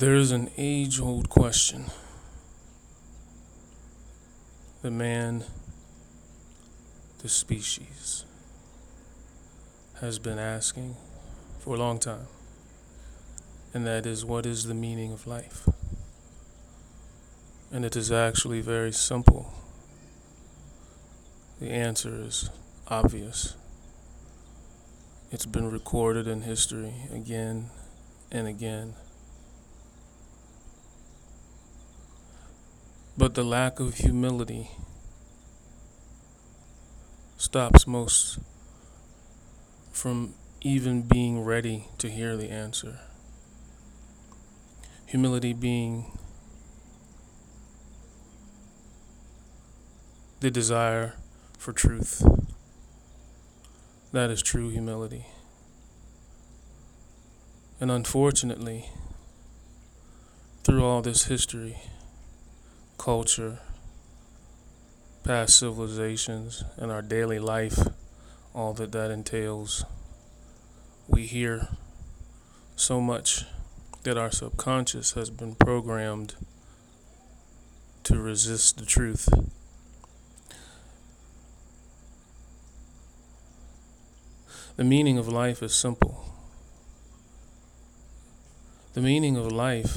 There is an age-old question that man, the species, has been asking for a long time, and that is, what is the meaning of life? And it is actually very simple. The answer is obvious. It's been recorded in history again and again. But the lack of humility stops most from even being ready to hear the answer. Humility being the desire for truth. That is true humility. And unfortunately, through all this history, culture, past civilizations, and our daily life, all that entails, we hear so much that our subconscious has been programmed to resist the truth. The meaning of life is simple. The meaning of life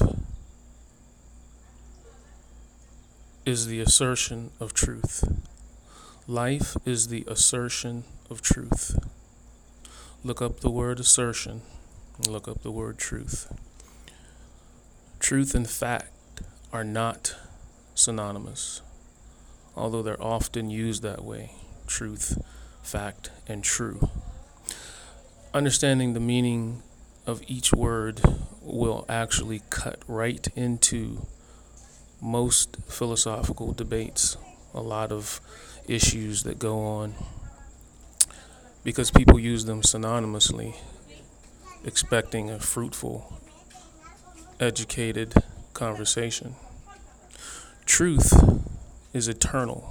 is the assertion of truth. Life is the assertion of truth. Look up the word assertion and look up the word truth. Truth and fact are not synonymous, although they're often used that way. Truth, fact, and true. Understanding the meaning of each word will actually cut right into most philosophical debates, a lot of issues that go on, because people use them synonymously, expecting a fruitful, educated conversation. Truth is eternal.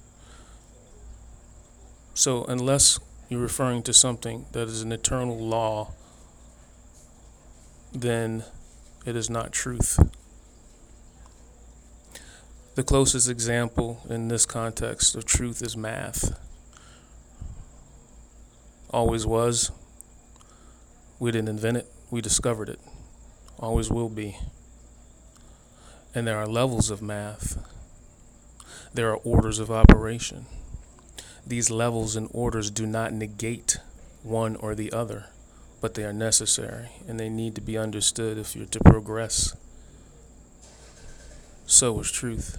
So unless you're referring to something that is an eternal law, then it is not truth. The closest example in this context of truth is math. Always was. We didn't invent it, we discovered it. Always will be. And there are levels of math. There are orders of operation. These levels and orders do not negate one or the other, but they are necessary and they need to be understood if you're to progress. So is truth.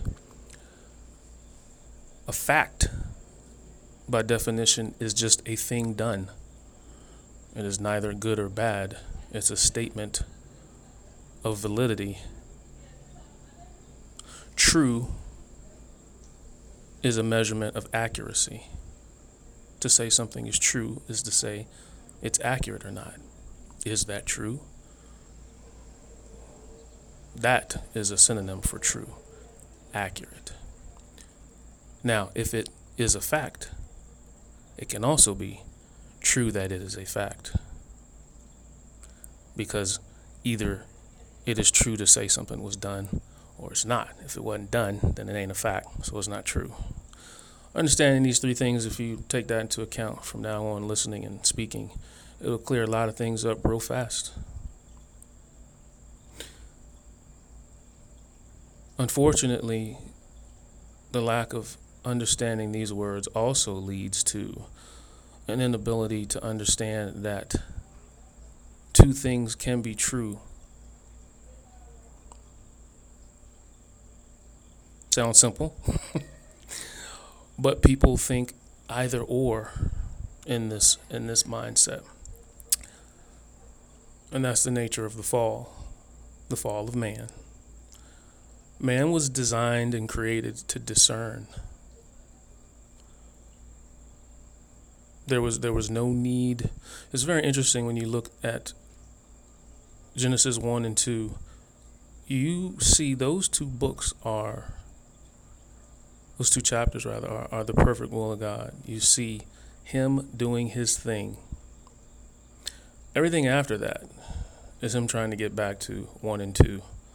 A fact, by definition, is just a thing done. It is neither good or bad. It's a statement of validity. True is a measurement of accuracy. To say something is true is to say it's accurate or not. Is that true? That is a synonym for true, accurate. Now, if it is a fact, it can also be true that it is a fact. Because either it is true to say something was done or it's not. If it wasn't done, then it ain't a fact, so it's not true. Understanding these three things, if you take that into account from now on, listening and speaking, it'll clear a lot of things up real fast. Unfortunately, the lack of understanding these words also leads to an inability to understand that two things can be true. Sounds simple, but people think either or in this mindset. And that's the nature of the fall of man. Man was designed and created to discern. There was no need. It's very interesting when you look at Genesis 1 and 2. You see those two chapters are the perfect will of God. You see him doing his thing. Everything after that is him trying to get back to 1 and 2.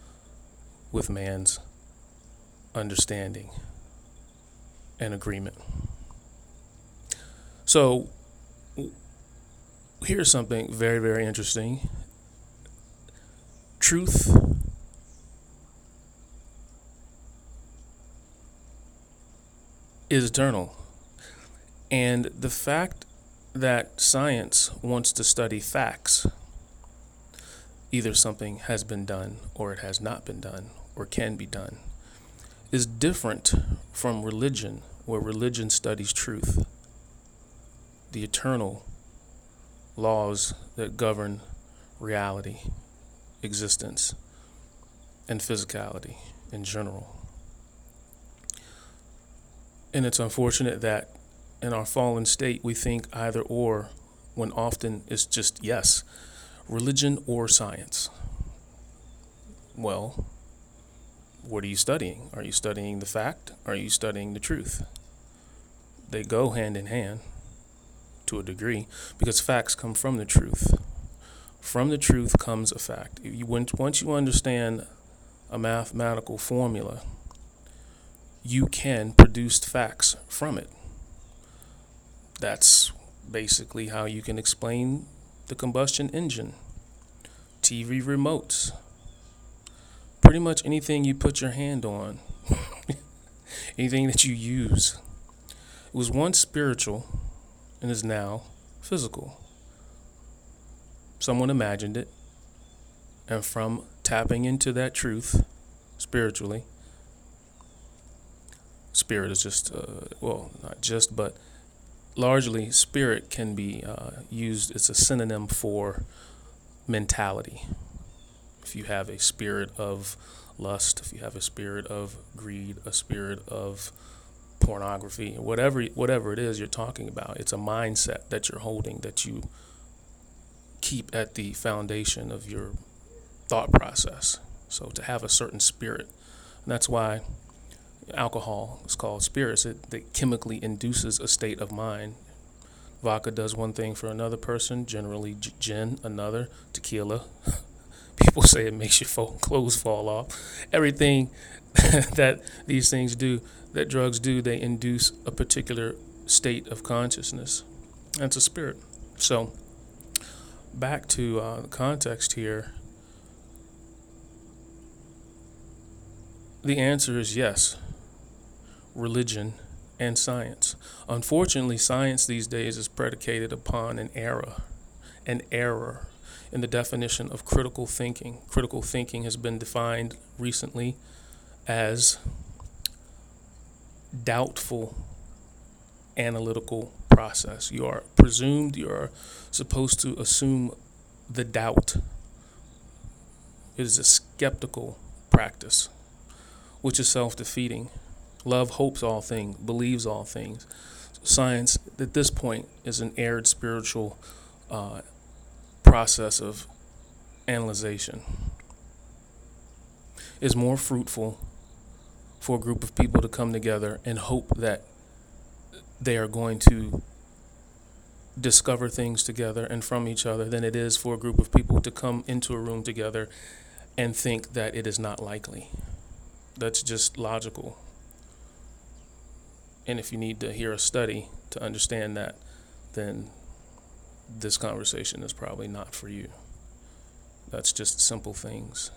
with man's understanding and agreement. So here's something very, very interesting. Truth is eternal. And the fact that science wants to study facts, either something has been done or it has not been done or can be done, is different from religion, where religion studies truth, the eternal laws that govern reality, existence, and physicality in general. And it's unfortunate that in our fallen state, we think either or, when often it's just yes, religion or science. Well, what are you studying? Are you studying the fact? Are you studying the truth? They go hand in hand to a degree, because facts come from the truth. From the truth comes a fact. Once you understand a mathematical formula, you can produce facts from it. That's basically how you can explain the combustion engine, TV remotes, pretty much anything you put your hand on, anything that you use. It was once spiritual and is now physical. Someone imagined it, and from tapping into that truth spiritually, spirit is just, not just, but largely spirit can be used as a synonym for mentality. If you have a spirit of lust, if you have a spirit of greed, a spirit of pornography, whatever it is you're talking about, it's a mindset that you're holding, that you keep at the foundation of your thought process. So to have a certain spirit, and that's why alcohol is called spirits. It chemically induces a state of mind. Vodka does one thing for another person, generally gin another, tequila. People say it makes your clothes fall off. Everything that these things do, that drugs do, they induce a particular state of consciousness. That's a spirit. So back to the context here. The answer is yes. Religion and science. Unfortunately, science these days is predicated upon an error in the definition of critical thinking. Critical thinking has been defined recently as doubtful analytical process. You are supposed to assume the doubt. It is a skeptical practice, which is self-defeating. Love hopes all things, believes all things. Science, at this point, is an erred spiritual process of analyzation. It's more fruitful for a group of people to come together and hope that they are going to discover things together and from each other than it is for a group of people to come into a room together and think that it is not likely. That's just logical. And if you need to hear a study to understand that, then this conversation is probably not for you. That's just simple things.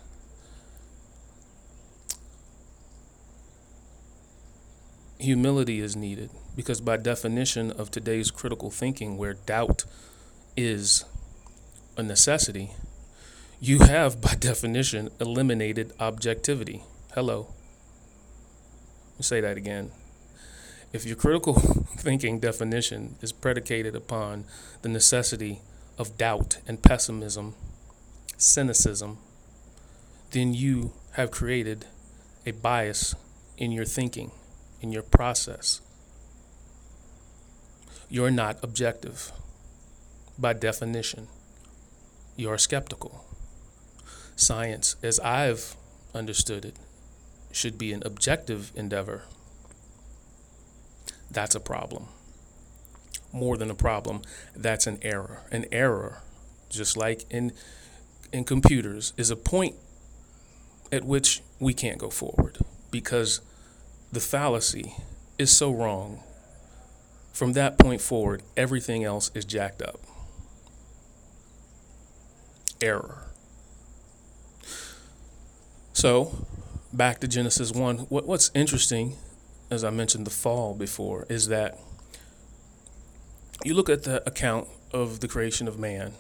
Humility is needed, because by definition of today's critical thinking, where doubt is a necessity, you have by definition eliminated objectivity. Hello. Let me say that again. If your critical thinking definition is predicated upon the necessity of doubt and pessimism, cynicism, then you have created a bias in your thinking, in your process. You're not objective. By definition, you're skeptical. Science, as I've understood it, should be an objective endeavor. That's a problem. More than a problem, that's an error. An error, just like in computers, is a point at which we can't go forward because the fallacy is so wrong. From that point forward, everything else is jacked up. Error. So, back to Genesis 1. What's interesting, as I mentioned the fall before, is that you look at the account of the creation of man,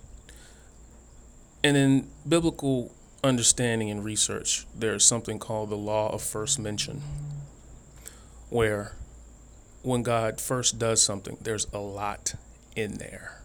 and in biblical understanding and research, there's something called the law of first mention, where when God first does something, there's a lot in there.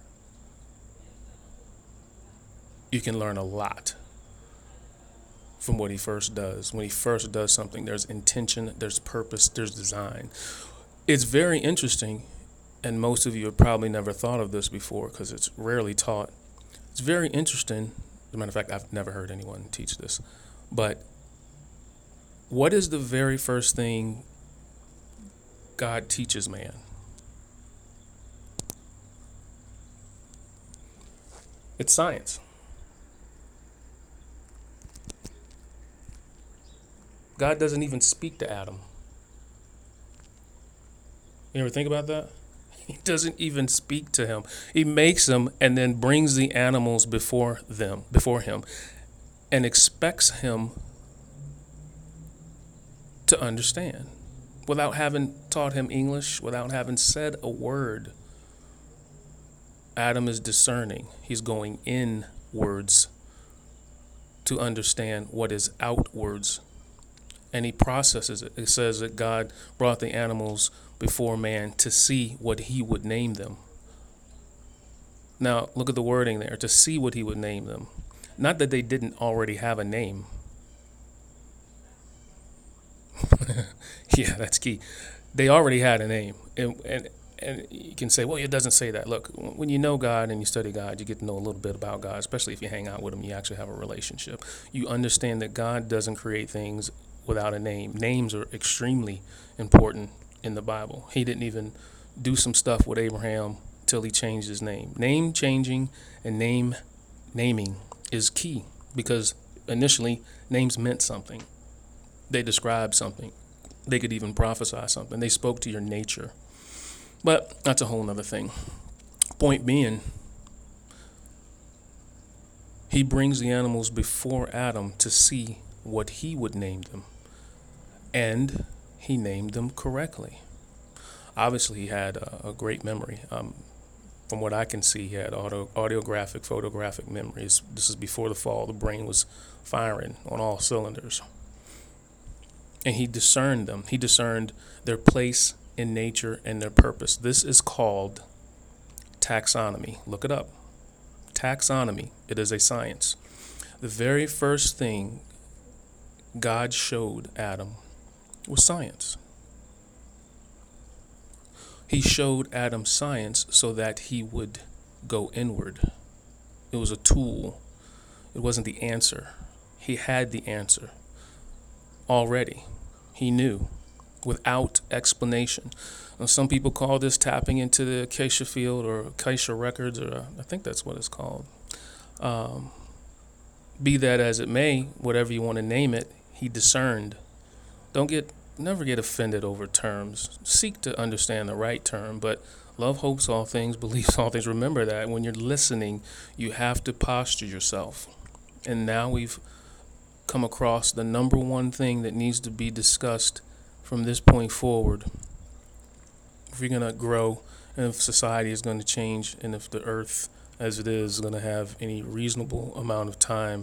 You can learn a lot from what he first does. When he first does something, there's intention, there's purpose, there's design. It's very interesting, and most of you have probably never thought of this before because it's rarely taught. It's very interesting. As a matter of fact, I've never heard anyone teach this. But what is the very first thing God teaches man? It's science. God doesn't even speak to Adam. You ever think about that? He doesn't even speak to him. He makes him and then brings the animals before him, and expects him to understand without having taught him English, without having said a word. Adam is discerning. He's going inwards to understand what is outwards. And he processes it. It says that God brought the animals before man to see what he would name them. Now, look at the wording there, to see what he would name them. Not that they didn't already have a name. Yeah, that's key. They already had a name. And you can say, well, it doesn't say that. Look, when you know God and you study God, you get to know a little bit about God, especially if you hang out with him, you actually have a relationship. You understand that God doesn't create things without a name. Names are extremely important in the Bible. He didn't even do some stuff with Abraham till he changed his name. Name changing and naming is key because initially names meant something. They described something. They could even prophesy something. They spoke to your nature. But that's a whole nother thing. Point being, he brings the animals before Adam to see what he would name them. And he named them correctly. Obviously, he had a great memory. From what I can see, he had audiographic, photographic memories. This is before the fall. The brain was firing on all cylinders. And he discerned them. He discerned their place in nature and their purpose. This is called taxonomy. Look it up. Taxonomy. It is a science. The very first thing God showed Adam was science. He showed Adam science so that he would go inward. It was a tool. It wasn't the answer. He had the answer already. He knew without explanation. Some people call this tapping into the Acacia field or Acacia records, or I think that's what it's called. Be that as it may, whatever you want to name it, he discerned. Never get offended over terms. Seek to understand the right term, but love hopes all things, believes all things. Remember that when you're listening, you have to posture yourself. And now we've come across the number one thing that needs to be discussed from this point forward. If you're going to grow, and if society is going to change, and if the earth as it is going to have any reasonable amount of time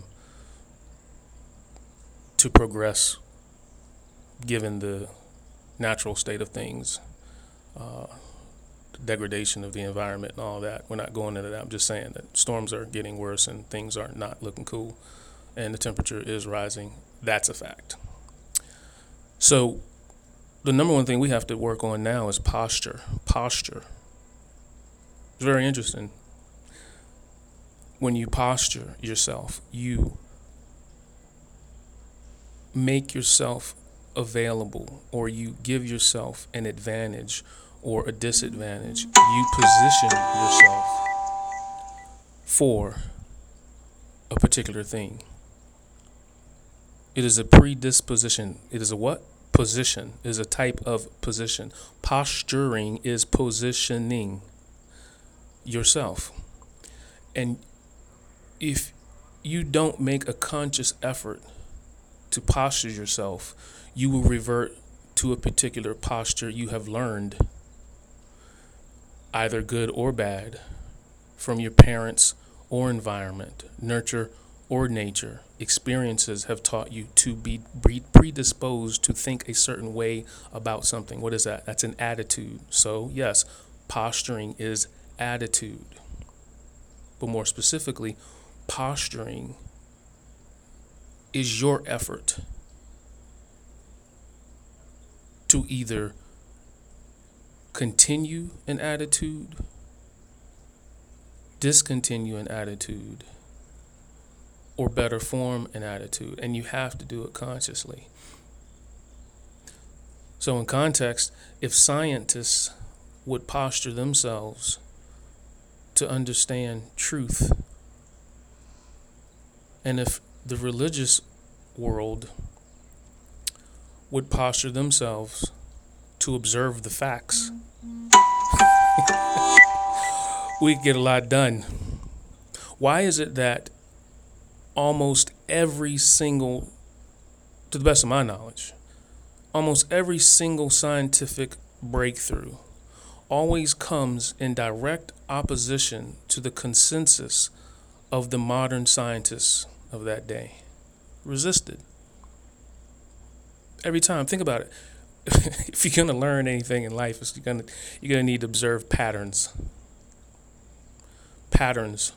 to progress, given the natural state of things, the degradation of the environment and all that. We're not going into that. I'm just saying that storms are getting worse and things are not looking cool and the temperature is rising. That's a fact. So the number one thing we have to work on now is posture. Posture. It's very interesting. When you posture yourself, you make yourself available, or you give yourself an advantage or a disadvantage. You position yourself for a particular thing. It is a predisposition. It is a what? Position. It is a type of position. Posturing is positioning yourself. And if you don't make a conscious effort to posture yourself, you will revert to a particular posture you have learned, either good or bad, from your parents or environment, nurture or nature. Experiences have taught you to be predisposed to think a certain way about something. What is that? That's an attitude. So, yes, posturing is attitude. But more specifically, posturing is your effort to either continue an attitude, discontinue an attitude, or better form an attitude. And you have to do it consciously. So in context, if scientists would posture themselves to understand truth, and if the religious world would posture themselves to observe the facts, we'd get a lot done. Why is it that almost every single, to the best of my knowledge, almost every single scientific breakthrough always comes in direct opposition to the consensus of the modern scientists of that day? Resisted. Every time. Think about it. If you're going to learn anything in life, you're going to need to observe patterns. Patterns.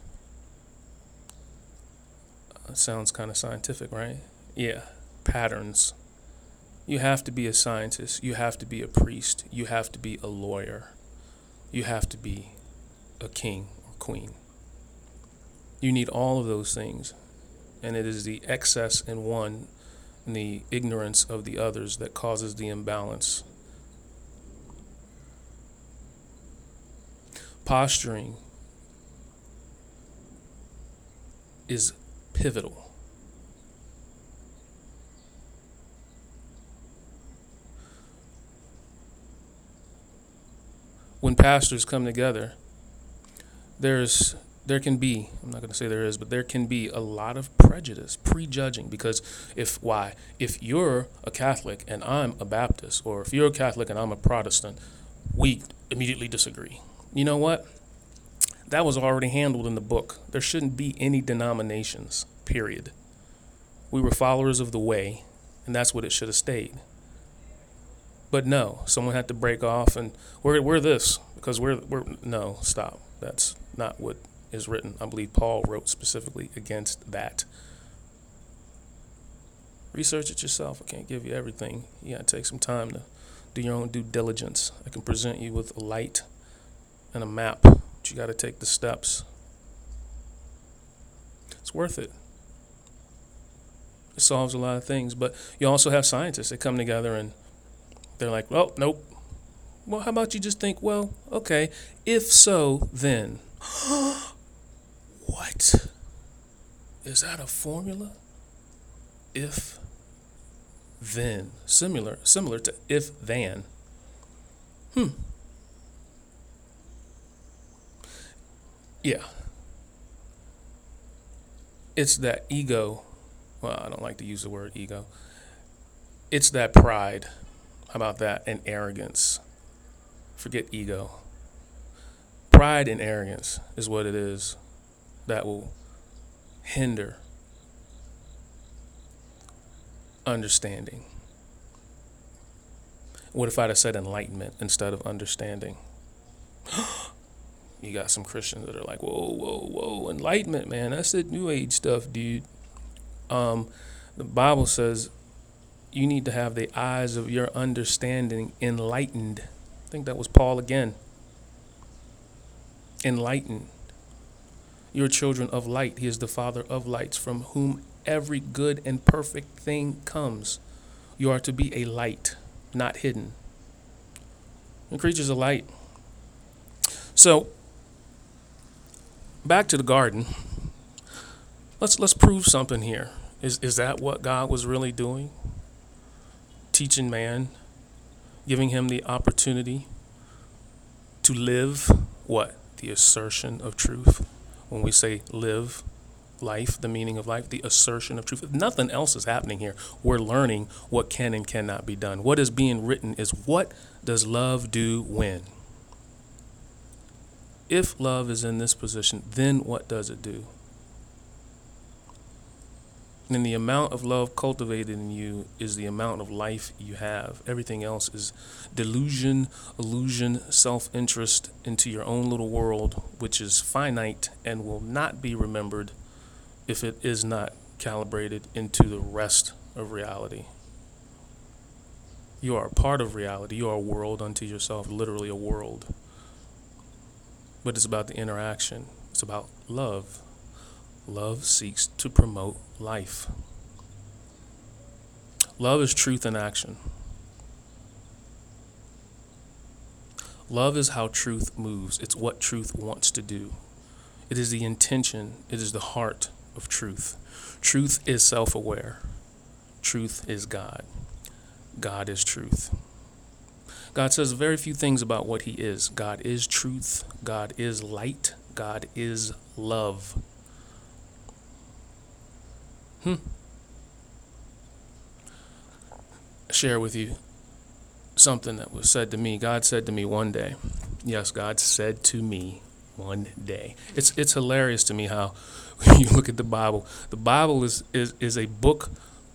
Sounds kind of scientific, right? Yeah, patterns. You have to be a scientist. You have to be a priest. You have to be a lawyer. You have to be a king or queen. You need all of those things. And it is the excess in one and the ignorance of the others that causes the imbalance. Posturing is pivotal. When pastors come together, there can be, I'm not going to say there is, but there can be a lot of prejudice, prejudging, because if you're a Catholic and I'm a Baptist, or if you're a Catholic and I'm a Protestant, we immediately disagree. You know what? That was already handled in the book. There shouldn't be any denominations, period. We were followers of the way, and that's what it should have stayed. But no, someone had to break off, and we're this, because we're no, stop. That's not what is written. I believe Paul wrote specifically against that. Research it yourself. I can't give you everything. You gotta take some time to do your own due diligence. I can present you with a light and a map, but you gotta take the steps. It's worth it. It solves a lot of things, but you also have scientists that come together and they're like, well, nope. Well, how about you just think, well, okay, if so, then. What? Is that a formula? If, then. Similar to if, then. Yeah. It's that ego. Well, I don't like to use the word ego. It's that pride. How about that? And arrogance. Forget ego. Pride and arrogance is what it is that will hinder understanding. What if I'd have said enlightenment instead of understanding? You got some Christians that are like, whoa, enlightenment, man. That's the New Age stuff, dude. The Bible says you need to have the eyes of your understanding enlightened. I think that was Paul again. Enlightened. You're children of light. He is the Father of lights, from whom every good and perfect thing comes. You are to be a light, not hidden. The creatures of light. So, back to the garden. Let's prove something here. Is that what God was really doing? Teaching man, giving him the opportunity to live what? The assertion of truth. When we say live life, the meaning of life, the assertion of truth. If nothing else is happening here, we're learning what can and cannot be done. What is being written is, what does love do when? If love is in this position, then what does it do? And the amount of love cultivated in you is the amount of life you have. Everything else is delusion, illusion, self-interest into your own little world, which is finite and will not be remembered if it is not calibrated into the rest of reality. You are a part of reality. You are a world unto yourself, literally a world. But it's about the interaction. It's about love. Love seeks to promote life. Love is truth in action. Love is how truth moves. It's what truth wants to do. It is the intention. It is the heart of truth. Truth is self-aware. Truth is God. God is truth. God says very few things about what he is. God is truth. God is light. God is love. Share with you something that was said to me. God said to me one day. Yes, God said to me one day. It's hilarious to me how when you look at the Bible is a book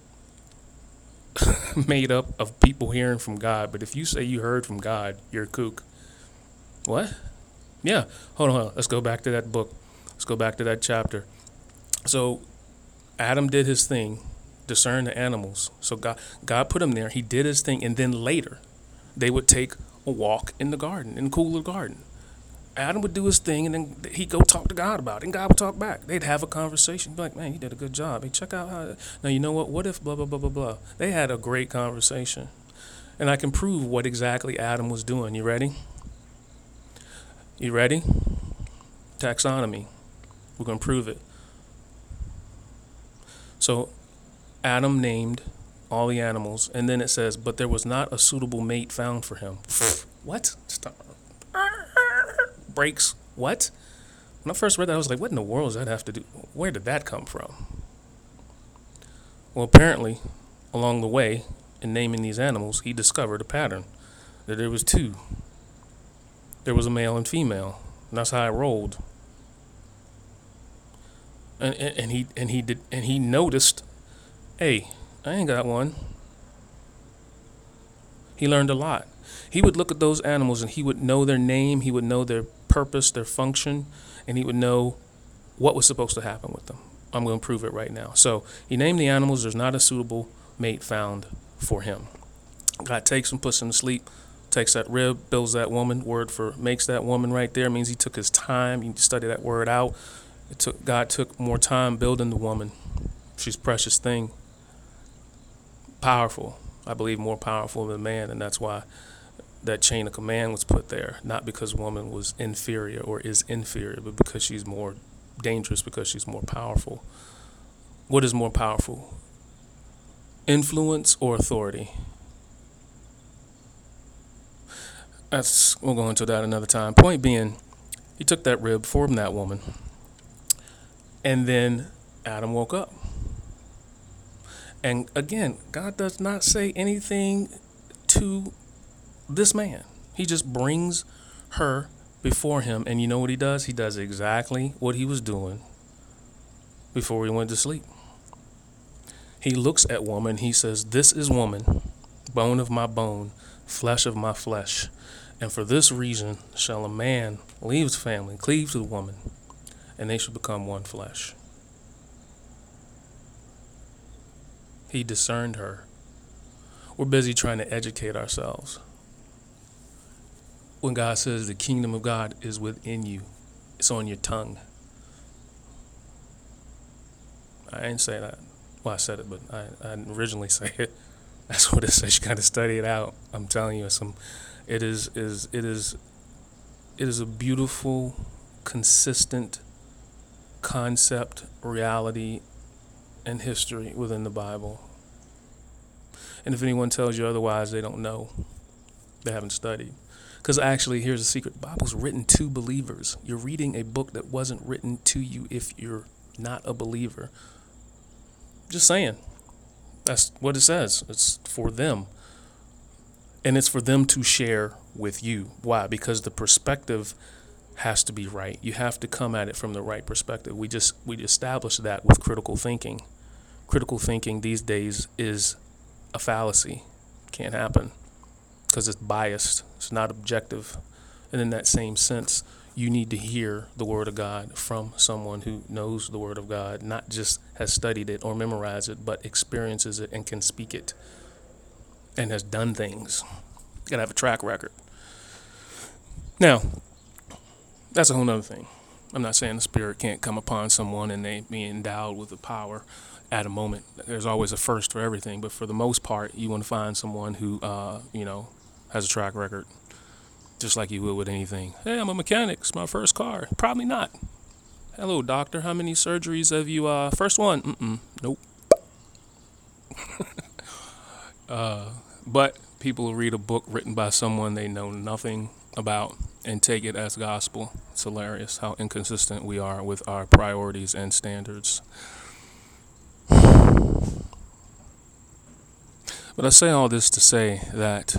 made up of people hearing from God. But if you say you heard from God, you're a kook. What? Yeah. Hold on. Let's go back to that book. Let's go back to that chapter. So Adam did his thing, discern the animals. So God put him there. He did his thing. And then later, they would take a walk in the garden, in the cool of the garden. Adam would do his thing, and then he'd go talk to God about it, and God would talk back. They'd have a conversation. Be like, man, you did a good job. Hey, check out how. Now, you know what? What if blah, blah, blah, blah, blah. They had a great conversation. And I can prove what exactly Adam was doing. You ready? You ready? Taxonomy. We're going to prove it. So Adam named all the animals, and then it says, but there was not a suitable mate found for him. What? Stop. Breaks. What? When I first read that, I was like, what in the world does that have to do? Where did that come from? Well, apparently, along the way, in naming these animals, he discovered a pattern. That there was two. There was a male and female. And that's how it rolled. And he noticed, hey, I ain't got one. He learned a lot. He would look at those animals and he would know their name, he would know their purpose, their function, and he would know what was supposed to happen with them. I'm going to prove it right now. So he named the animals. There's not a suitable mate found for him. God takes him, puts him to sleep, takes that rib, builds that woman. Word for makes that woman right there means he took his time. He studied that word out. God took more time building the woman. She's a precious thing. Powerful. I believe more powerful than man, and that's why that chain of command was put there. Not because woman was inferior or is inferior, but because she's more dangerous, because she's more powerful. What is more powerful? Influence or authority? We'll go into that another time. Point being, he took that rib, formed that woman, and then Adam woke up. And again, God does not say anything to this man. He just brings her before him. And you know what he does? He does exactly what he was doing before he went to sleep. He looks at woman. He says, this is woman, bone of my bone, flesh of my flesh. And for this reason shall a man leave his family, cleave to the woman, and they shall become one flesh. He discerned her. We're busy trying to educate ourselves. When God says the kingdom of God is within you, it's on your tongue. I didn't say that. Well, I said it, but I didn't originally say it. That's what it says. You got to study it out. I'm telling you, it is a beautiful, consistent concept, reality, and history within the Bible. And if anyone tells you otherwise, they don't know. They haven't studied. Because actually, here's a secret. The Bible's written to believers. You're reading a book that wasn't written to you if you're not a believer. Just saying. That's what it says. It's for them. And it's for them to share with you. Why? Because the perspective has to be right. You have to come at it from the right perspective. We established that with critical thinking. Critical thinking these days is a fallacy. Can't happen because it's biased. It's not objective. And in that same sense, you need to hear the word of God from someone who knows the word of God, not just has studied it or memorized it, but experiences it and can speak it and has done things. You gotta have a track record. Now, that's a whole nother thing. I'm not saying the Spirit can't come upon someone and they be endowed with the power at a moment. There's always a first for everything, but for the most part, you want to find someone who, has a track record, just like you would with anything. Hey, I'm a mechanic. It's my first car. Probably not. Hello, doctor. How many surgeries have you? First one. Nope. But people read a book written by someone they know nothing about and take it as gospel. It's hilarious how inconsistent we are with our priorities and standards. But I say all this to say that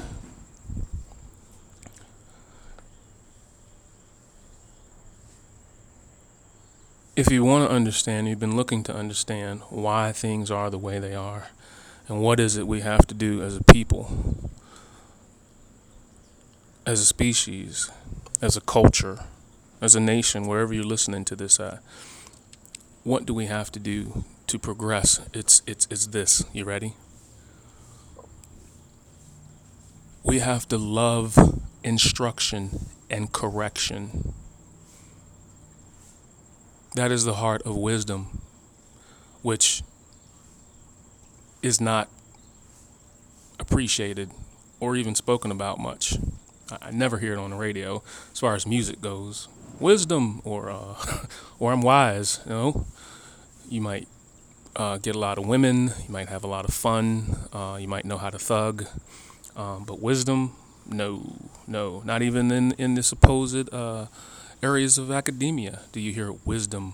if you want to understand, you've been looking to understand why things are the way they are, and what is it we have to do as a people, as a species, as a culture, as a nation, wherever you're listening to this at, what do we have to do to progress? It's this. You ready? We have to love instruction and correction. That is the heart of wisdom, which is not appreciated or even spoken about much. I never hear it on the radio as far as music goes. Wisdom or I'm wise. You might get a lot of women. You might have a lot of fun. You might know how to thug. But wisdom, no, not even in the supposed areas of academia do you hear wisdom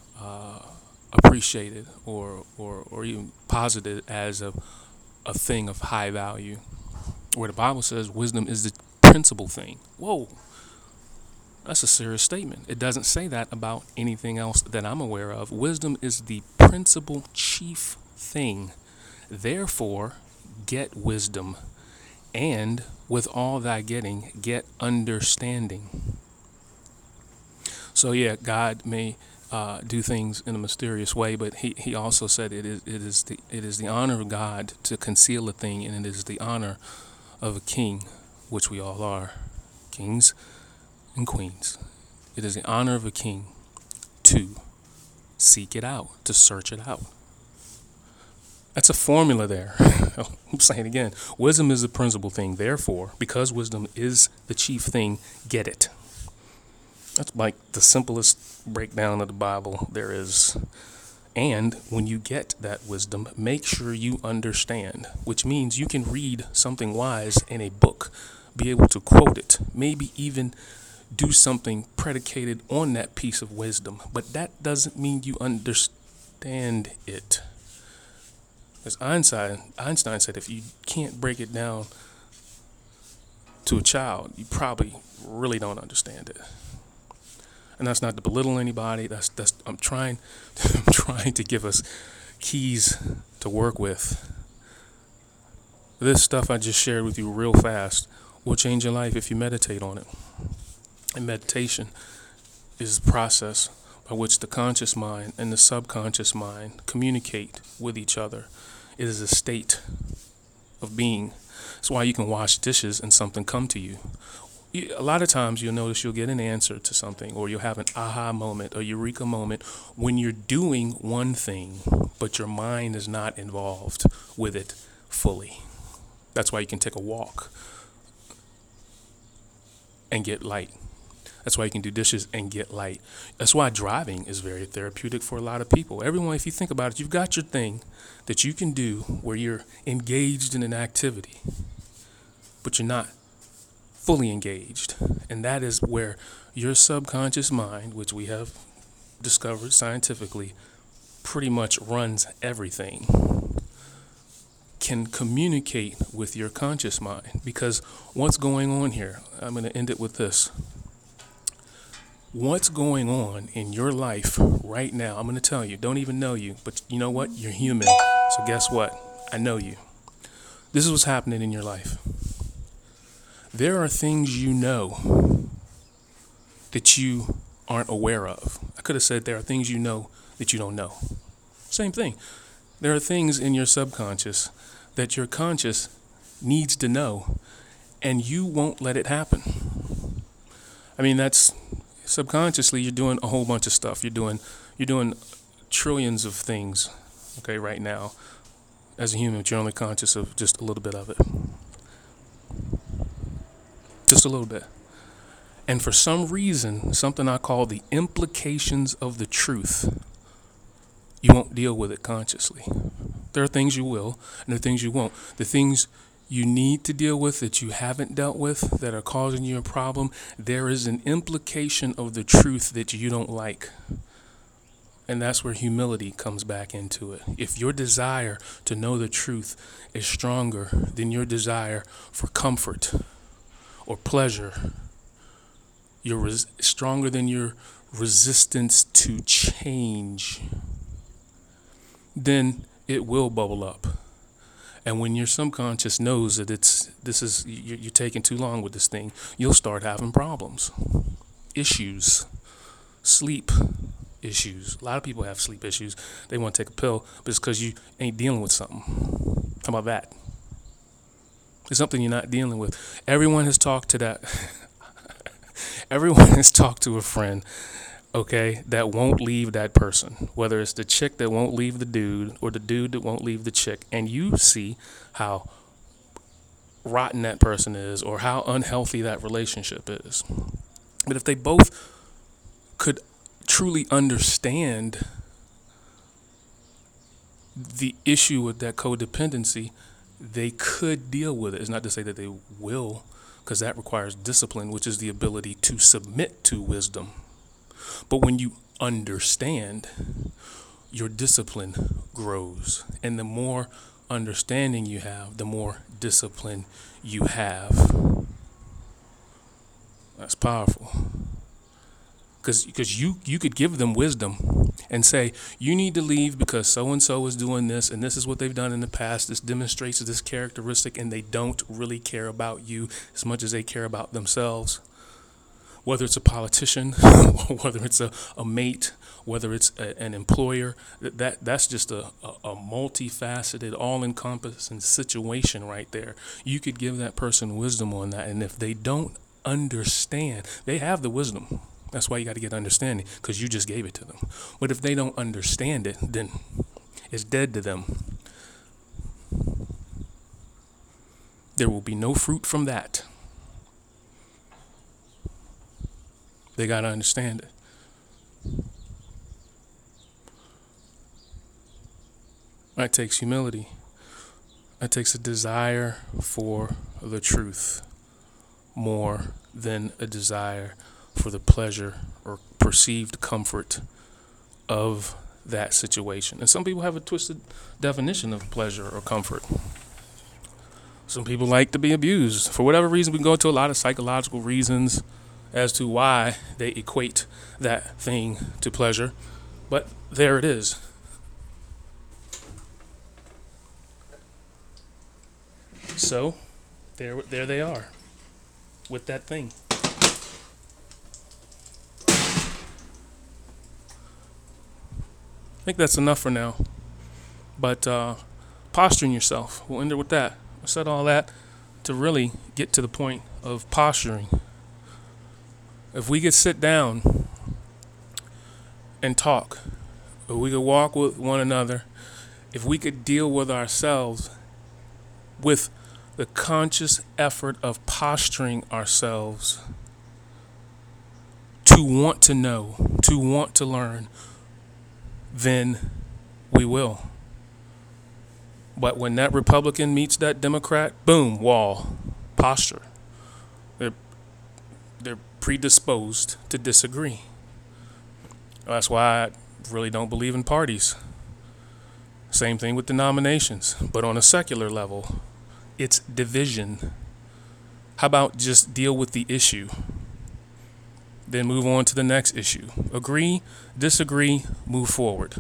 appreciated or even posited as a thing of high value, where the Bible says wisdom is the principal thing. Whoa, that's a serious statement. It doesn't say that about anything else that I'm aware of. Wisdom is the principal chief thing. Therefore, get wisdom, and with all thy getting, get understanding. So yeah, God may do things in a mysterious way, but he also said it is the honor of God to conceal a thing, and it is the honor of a king, which we all are, kings and queens. It is the honor of a king to seek it out, to search it out. That's a formula there. I'm saying it again. Wisdom is the principal thing. Therefore, because wisdom is the chief thing, get it. That's like the simplest breakdown of the Bible there is. And when you get that wisdom, make sure you understand, which means you can read something wise in a book, be able to quote it, maybe even do something predicated on that piece of wisdom. But that doesn't mean you understand it. As Einstein said, if you can't break it down to a child, you probably really don't understand it. And that's not to belittle anybody. I'm trying to give us keys to work with. This stuff I just shared with you real fast will change your life if you meditate on it. And meditation is the process by which the conscious mind and the subconscious mind communicate with each other. It is a state of being. That's why you can wash dishes and something come to you. A lot of times you'll notice you'll get an answer to something, or you'll have an aha moment, a eureka moment when you're doing one thing, but your mind is not involved with it fully. That's why you can take a walk and get light. That's why you can do dishes and get light. That's why driving is very therapeutic for a lot of people. Everyone, if you think about it, you've got your thing that you can do where you're engaged in an activity, but you're not fully engaged. And that is where your subconscious mind, which we have discovered scientifically, pretty much runs everything, can communicate with your conscious mind. Because what's going on here, I'm going to end it with this. What's going on in your life right now, I'm going to tell you, don't even know you, but you know what? You're human. So guess what? I know you. This is what's happening in your life. There are things you know that you aren't aware of. I could have said there are things you know that you don't know. Same thing. There are things in your subconscious that your conscious needs to know, and you won't let it happen. I mean, that's subconsciously you're doing a whole bunch of stuff. You're doing trillions of things, okay, right now. As a human, but you're only conscious of just a little bit of it. Just a little bit. And for some reason, something I call the implications of the truth, you won't deal with it consciously. There are things you will, and there are things you won't. The things you need to deal with that you haven't dealt with that are causing you a problem, there is an implication of the truth that you don't like. And that's where humility comes back into it. If your desire to know the truth is stronger than your desire for comfort or pleasure, you're stronger than your resistance to change, then it will bubble up. And when your subconscious knows that you're taking too long with this thing, you'll start having problems, issues, sleep issues. A lot of people have sleep issues. They want to take a pill, but it's because you ain't dealing with something. How about that? It's something you're not dealing with. Everyone has talked to that. Everyone has talked to a friend, okay, that won't leave that person, whether it's the chick that won't leave the dude or the dude that won't leave the chick, and you see how rotten that person is or how unhealthy that relationship is. But if they both could truly understand the issue with that codependency, they could deal with it. It's not to say that they will, because that requires discipline, which is the ability to submit to wisdom. But when you understand, your discipline grows. And the more understanding you have, the more discipline you have. That's powerful. Because you could give them wisdom and say, you need to leave because so-and-so is doing this, and this is what they've done in the past. This demonstrates this characteristic, and they don't really care about you as much as they care about themselves. Whether it's a politician, whether it's a mate, whether it's an employer, that's just a multifaceted, all-encompassing situation right there. You could give that person wisdom on that, and if they don't understand, they have the wisdom. That's why you got to get understanding, because you just gave it to them. But if they don't understand it, then it's dead to them. There will be no fruit from that. They got to understand it. That takes humility. That takes a desire for the truth more than a desire for the pleasure or perceived comfort of that situation. And some people have a twisted definition of pleasure or comfort. Some people like to be abused. For whatever reason, we can go into a lot of psychological reasons as to why they equate that thing to pleasure. But there it is. So, there they are with that thing. I think that's enough for now. But posturing yourself, we'll end it with that. I said all that to really get to the point of posturing. If we could sit down and talk, if we could walk with one another, if we could deal with ourselves with the conscious effort of posturing ourselves, to want to know, to want to learn, then we will. But when that Republican meets that Democrat, boom, wall, posture. They're predisposed to disagree. That's why I really don't believe in parties. Same thing with denominations. But on a secular level, it's division. How about just deal with the issue? Then move on to the next issue. Agree, disagree, move forward.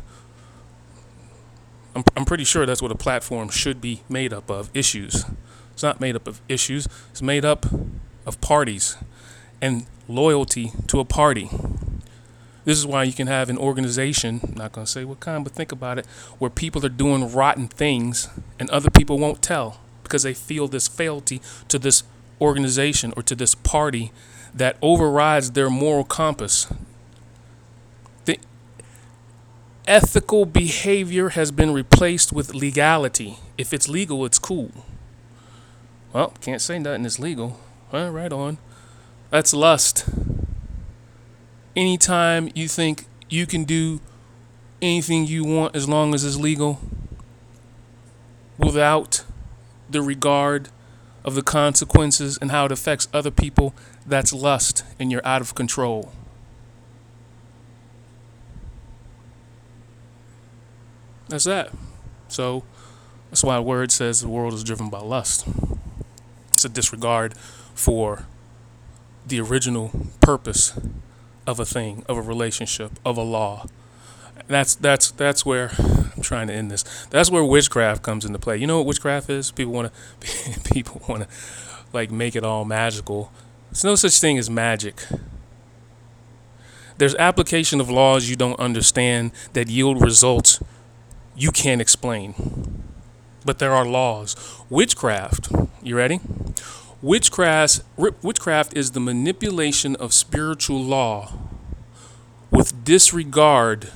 I'm pretty sure that's what a platform should be made up of, issues. It's not made up of issues. It's made up of parties and loyalty to a party. This is why you can have an organization, I'm not going to say what kind, but think about it, where people are doing rotten things and other people won't tell because they feel this fealty to this organization or to this party that overrides their moral compass. The ethical behavior has been replaced with legality. If it's legal, it's cool. Well, can't say nothing is legal. Well, right on. That's lust. Anytime you think you can do anything you want as long as it's legal, without the regard of the consequences and how it affects other people, that's lust and you're out of control. That's that. So that's why the word says the world is driven by lust. It's a disregard for the original purpose of a thing, of a relationship, of a law. That's where I'm trying to end this. That's where witchcraft comes into play. You know what witchcraft is? People want to like make it all magical. There's no such thing as magic. There's application of laws you don't understand that yield results you can't explain. But there are laws. Witchcraft, you ready? Witchcraft is the manipulation of spiritual law with disregard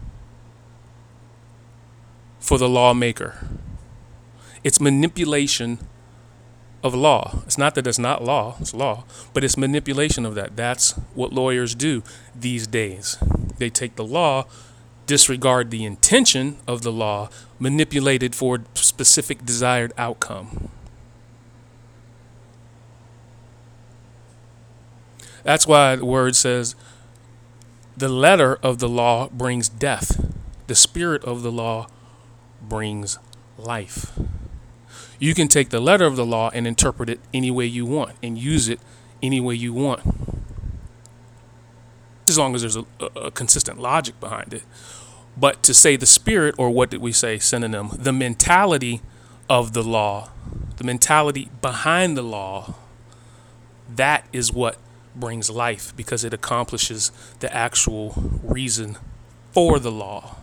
for the lawmaker. It's manipulation of law. It's not that it's not law, it's law, but it's manipulation of that. That's what lawyers do these days. They take the law, disregard the intention of the law, manipulate it for a specific desired outcome. That's why the word says the letter of the law brings death. The spirit of the law brings life. You can take the letter of the law and interpret it any way you want and use it any way you want, as long as there's a consistent logic behind it. But to say the spirit, or what did we say, synonym, the mentality of the law, the mentality behind the law, that is what brings life, because it accomplishes the actual reason for the law.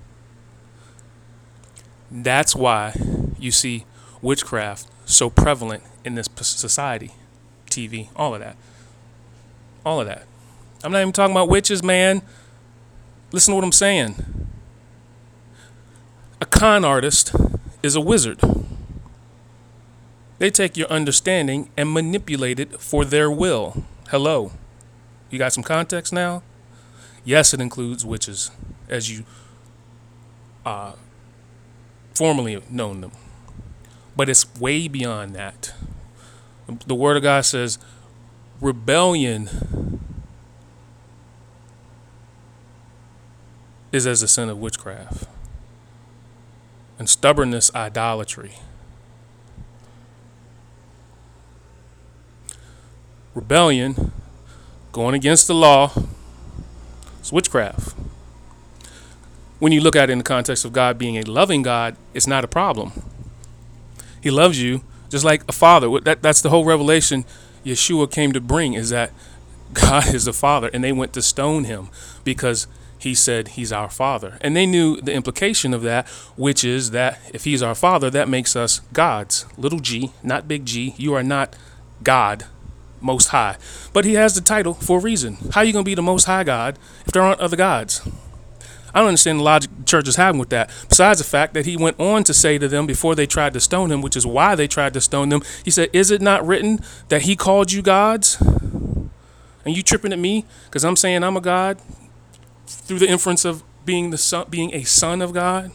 That's why you see witchcraft so prevalent in this society, TV, all of that. All of that. I'm not even talking about witches, man. Listen to what I'm saying. A con artist is a wizard. They take your understanding and manipulate it for their will. Hello. You got some context now? Yes, it includes witches, as you formerly have known them. But it's way beyond that. The Word of God says rebellion is as a sin of witchcraft, and stubbornness, idolatry. Rebellion, going against the law, it's witchcraft. When you look at it in the context of God being a loving God, it's not a problem. He loves you just like a father. That's the whole revelation Yeshua came to bring, is that God is the Father, and they went to stone him because he said he's our Father. And they knew the implication of that, which is that if he's our Father, that makes us gods. Little g, not big G. You are not God, Most High. But he has the title for a reason. How are you going to be the Most High God if there aren't other gods? I don't understand the logic churches having with that. Besides the fact that he went on to say to them before they tried to stone him, which is why they tried to stone them, he said, is it not written that he called you gods? And you tripping at me because I'm saying I'm a God through the inference of being being a son of God?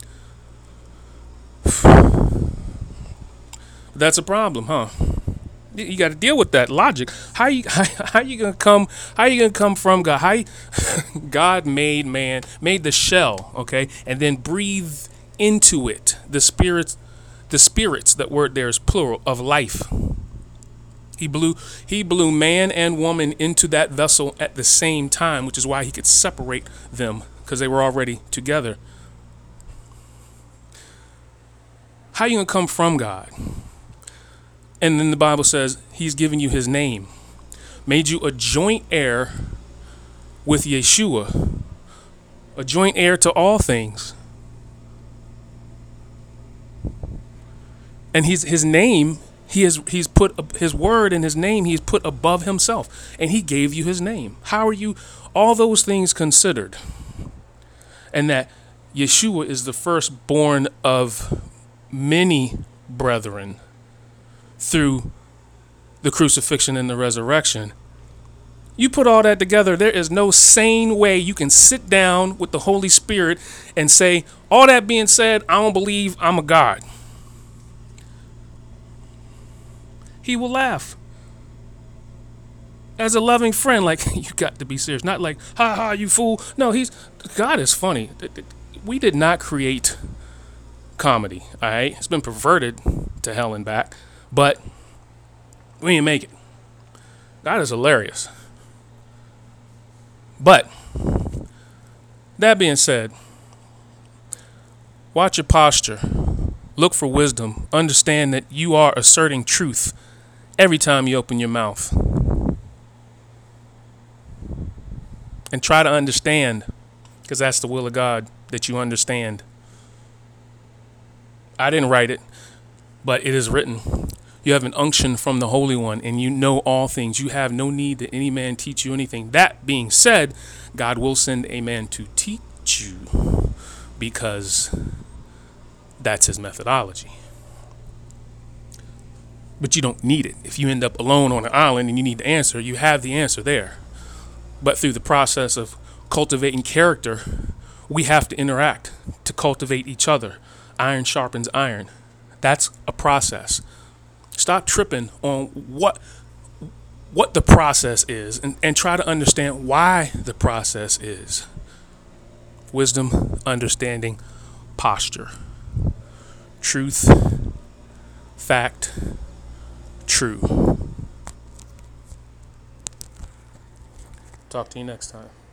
That's a problem, huh? You got to deal with that logic. How you gonna come? How you gonna come from God? God made man, made the shell, okay, and then breathed into it the spirits. That word there is plural of life. He blew man and woman into that vessel at the same time, which is why he could separate them because they were already together. How you gonna come from God? And then the Bible says he's given you his name, made you a joint heir with Yeshua, a joint heir to all things. And his name, he's put his word and his name, he's put above himself. And he gave you his name. How are you, all those things considered? And that Yeshua is the firstborn of many brethren through the crucifixion and the resurrection. You put all that together, there is no sane way you can sit down with the Holy Spirit and say, all that being said, I don't believe I'm a God. He will laugh. As a loving friend, like, you got to be serious. Not like, ha ha, you fool. No, God is funny. We did not create comedy, all right? It's been perverted to hell and back, but we didn't make it. God is hilarious. But that being said, watch your posture. Look for wisdom. Understand that you are asserting truth every time you open your mouth. And try to understand, because that's the will of God, that you understand. I didn't write it, but it is written. You have an unction from the Holy One, and you know all things. You have no need that any man teach you anything. That being said, God will send a man to teach you, because that's his methodology. But you don't need it. If you end up alone on an island and you need the answer, you have the answer there. But through the process of cultivating character, we have to interact to cultivate each other. Iron sharpens iron. That's a process. Stop tripping on what the process is, and try to understand why the process is. Wisdom, understanding, posture. Truth, fact, true. Talk to you next time.